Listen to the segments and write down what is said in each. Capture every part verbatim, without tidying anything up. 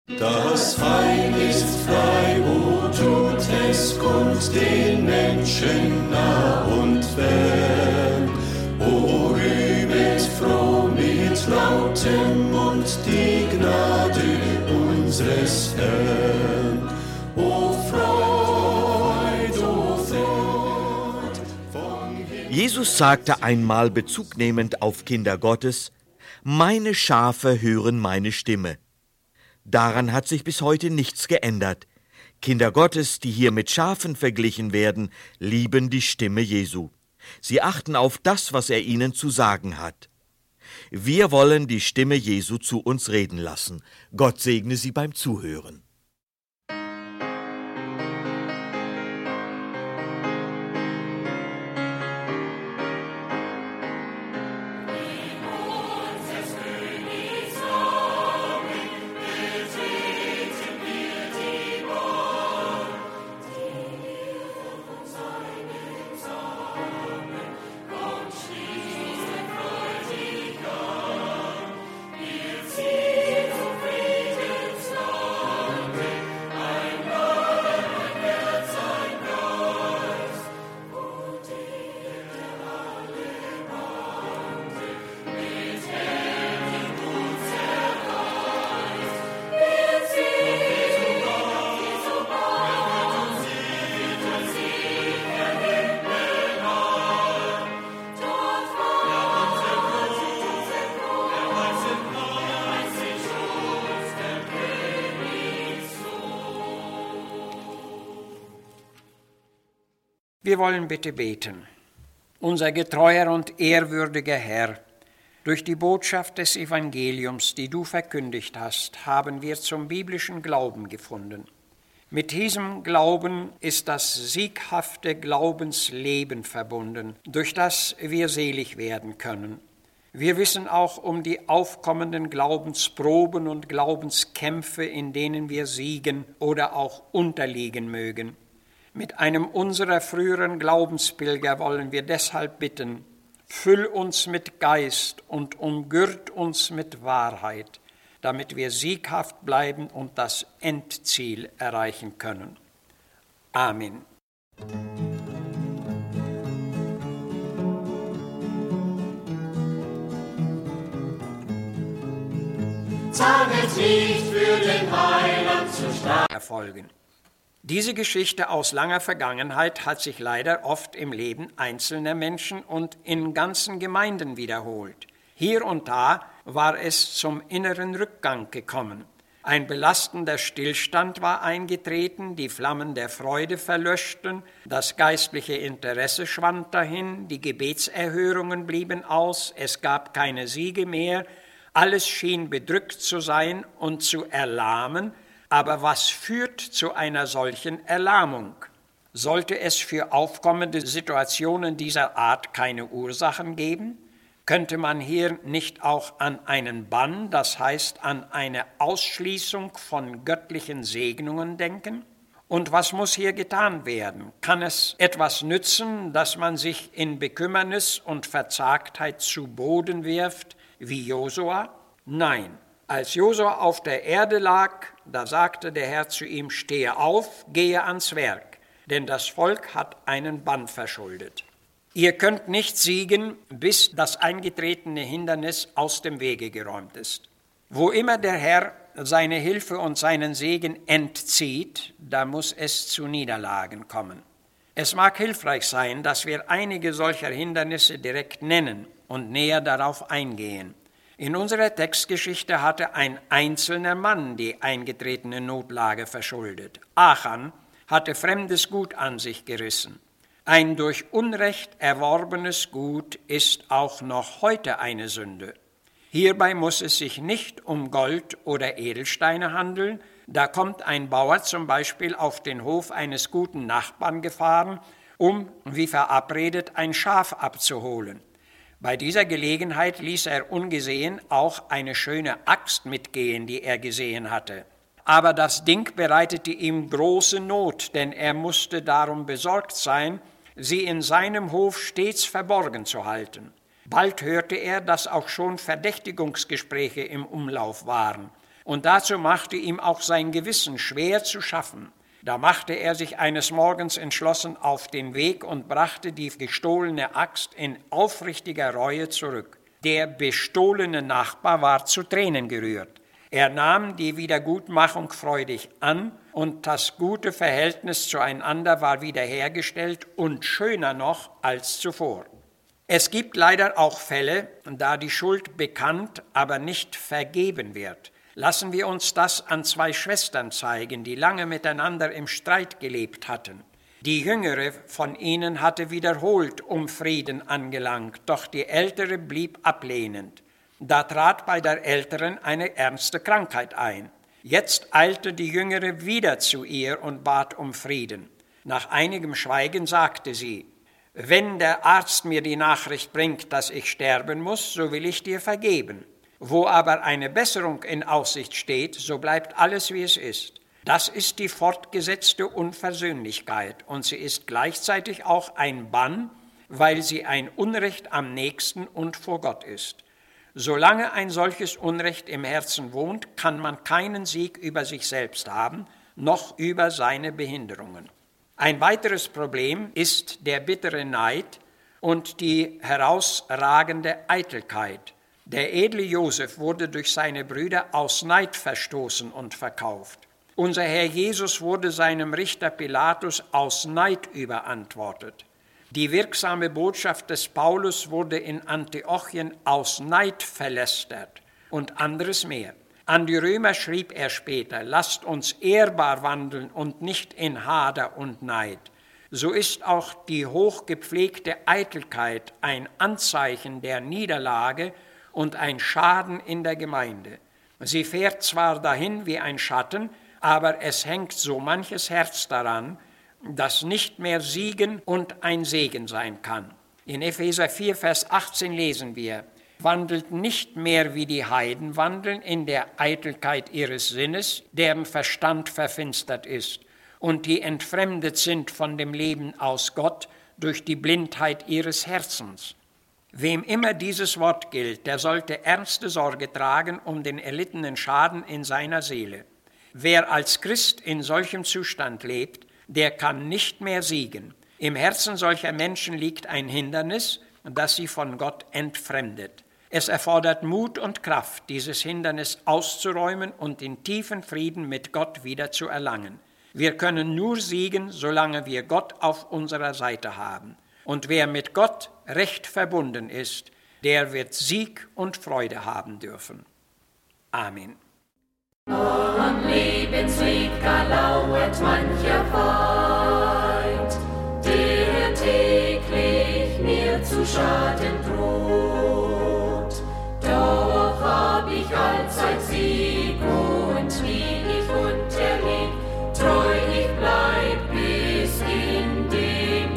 Das Heil ist frei, o tut es kund den Menschen nah und fern. O rühmet froh mit lautem Mund die Gnade unseres Herrn. O Freud, o Freud vom Himmel. Jesus sagte einmal bezugnehmend auf Kinder Gottes: Meine Schafe hören meine Stimme. Daran hat sich bis heute nichts geändert. Kinder Gottes, die hier mit Schafen verglichen werden, lieben die Stimme Jesu. Sie achten auf das, was er ihnen zu sagen hat. Wir wollen die Stimme Jesu zu uns reden lassen. Gott segne Sie beim Zuhören. Wir wollen bitte beten. Unser getreuer und ehrwürdiger Herr, durch die Botschaft des Evangeliums, die du verkündigt hast, haben wir zum biblischen Glauben gefunden. Mit diesem Glauben ist das sieghafte Glaubensleben verbunden, durch das wir selig werden können. Wir wissen auch um die aufkommenden Glaubensproben und Glaubenskämpfe, in denen wir siegen oder auch unterliegen mögen. Mit einem unserer früheren Glaubenspilger wollen wir deshalb bitten: Füll uns mit Geist und umgürt uns mit Wahrheit, damit wir sieghaft bleiben und das Endziel erreichen können. Amen. Zahnet nicht für den Heiland zu stark erfolgen. Diese Geschichte aus langer Vergangenheit hat sich leider oft im Leben einzelner Menschen und in ganzen Gemeinden wiederholt. Hier und da war es zum inneren Rückgang gekommen. Ein belastender Stillstand war eingetreten, die Flammen der Freude verlöschten, das geistliche Interesse schwand dahin, die Gebetserhörungen blieben aus, es gab keine Siege mehr, alles schien bedrückt zu sein und zu erlahmen. Aber was führt zu einer solchen Erlahmung? Sollte es für aufkommende Situationen dieser Art keine Ursachen geben? Könnte man hier nicht auch an einen Bann, das heißt an eine Ausschließung von göttlichen Segnungen denken? Und was muss hier getan werden? Kann es etwas nützen, dass man sich in Bekümmernis und Verzagtheit zu Boden wirft, wie Josua? Nein. Als Josua auf der Erde lag, da sagte der Herr zu ihm: Stehe auf, gehe ans Werk, denn das Volk hat einen Bann verschuldet. Ihr könnt nicht siegen, bis das eingetretene Hindernis aus dem Wege geräumt ist. Wo immer der Herr seine Hilfe und seinen Segen entzieht, da muss es zu Niederlagen kommen. Es mag hilfreich sein, dass wir einige solcher Hindernisse direkt nennen und näher darauf eingehen. In unserer Textgeschichte hatte ein einzelner Mann die eingetretene Notlage verschuldet. Achan hatte fremdes Gut an sich gerissen. Ein durch Unrecht erworbenes Gut ist auch noch heute eine Sünde. Hierbei muss es sich nicht um Gold oder Edelsteine handeln. Da kommt ein Bauer zum Beispiel auf den Hof eines guten Nachbarn gefahren, um, wie verabredet, ein Schaf abzuholen. Bei dieser Gelegenheit ließ er ungesehen auch eine schöne Axt mitgehen, die er gesehen hatte. Aber das Ding bereitete ihm große Not, denn er musste darum besorgt sein, sie in seinem Hof stets verborgen zu halten. Bald hörte er, dass auch schon Verdächtigungsgespräche im Umlauf waren, Und dazu machte ihm auch sein Gewissen schwer zu schaffen. Da machte er sich eines Morgens entschlossen auf den Weg und brachte die gestohlene Axt in aufrichtiger Reue zurück. Der bestohlene Nachbar war zu Tränen gerührt. Er nahm die Wiedergutmachung freudig an und das gute Verhältnis zueinander war wiederhergestellt und schöner noch als zuvor. Es gibt leider auch Fälle, da die Schuld bekannt, aber nicht vergeben wird. Lassen wir uns das an zwei Schwestern zeigen, die lange miteinander im Streit gelebt hatten. Die jüngere von ihnen hatte wiederholt um Frieden angelangt, doch die ältere blieb ablehnend. Da trat bei der älteren eine ernste Krankheit ein. Jetzt eilte die jüngere wieder zu ihr und bat um Frieden. Nach einigem Schweigen sagte sie: Wenn der Arzt mir die Nachricht bringt, dass ich sterben muss, so will ich dir vergeben. Wo aber eine Besserung in Aussicht steht, so bleibt alles, wie es ist. Das ist die fortgesetzte Unversöhnlichkeit und sie ist gleichzeitig auch ein Bann, weil sie ein Unrecht am Nächsten und vor Gott ist. Solange ein solches Unrecht im Herzen wohnt, kann man keinen Sieg über sich selbst haben, noch über seine Behinderungen. Ein weiteres Problem ist der bittere Neid und die herausragende Eitelkeit. Der edle Josef wurde durch seine Brüder aus Neid verstoßen und verkauft. Unser Herr Jesus wurde seinem Richter Pilatus aus Neid überantwortet. Die wirksame Botschaft des Paulus wurde in Antiochien aus Neid verlästert und anderes mehr. An die Römer schrieb er später: Lasst uns ehrbar wandeln und nicht in Hader und Neid. So ist auch die hochgepflegte Eitelkeit ein Anzeichen der Niederlage und ein Schaden in der Gemeinde. Sie fährt zwar dahin wie ein Schatten, aber es hängt so manches Herz daran, das nicht mehr siegen und ein Segen sein kann. In Epheser vier, Vers achtzehn lesen wir: Wandelt nicht mehr wie die Heiden wandeln in der Eitelkeit ihres Sinnes, deren Verstand verfinstert ist, und die entfremdet sind von dem Leben aus Gott durch die Blindheit ihres Herzens. Wem immer dieses Wort gilt, der sollte ernste Sorge tragen um den erlittenen Schaden in seiner Seele. Wer als Christ in solchem Zustand lebt, der kann nicht mehr siegen. Im Herzen solcher Menschen liegt ein Hindernis, das sie von Gott entfremdet. Es erfordert Mut und Kraft, dieses Hindernis auszuräumen und den tiefen Frieden mit Gott wieder zu erlangen. Wir können nur siegen, solange wir Gott auf unserer Seite haben. Und wer mit Gott recht verbunden ist, der wird Sieg und Freude haben dürfen. Amen. Am Lebensweg gar lauert mancher Feind, der täglich mir zu schaden droht. Doch hab ich allzeit Sieg und wie ich unterlieg, treu ich bleib bis in den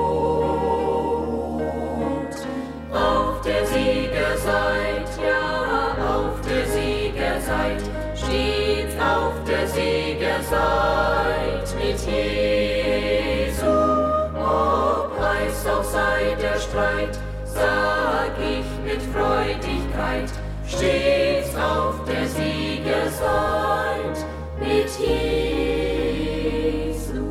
Tod. Auf der Siegerseite, ja, auf der Siegerseite, steht auf der Siegerseite mit Jesu. Ob heiß auch sei der Streit, sag ich mit Freudigkeit, steht's auf der Siegerseite mit Jesu.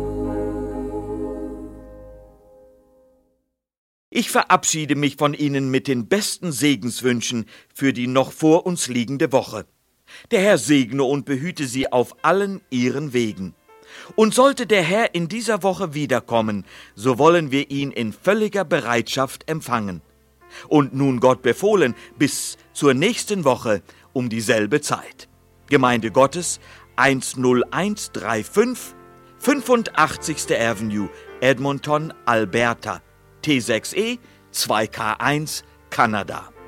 Ich verabschiede mich von Ihnen mit den besten Segenswünschen für die noch vor uns liegende Woche. Der Herr segne und behüte Sie auf allen Ihren Wegen. Und sollte der Herr in dieser Woche wiederkommen, so wollen wir ihn in völliger Bereitschaft empfangen. Und nun Gott befohlen, bis zur nächsten Woche um dieselbe Zeit. Gemeinde Gottes eins null eins drei fünf, fünfundachtzigste Avenue, Edmonton, Alberta, T sechs E zwei K eins, Kanada.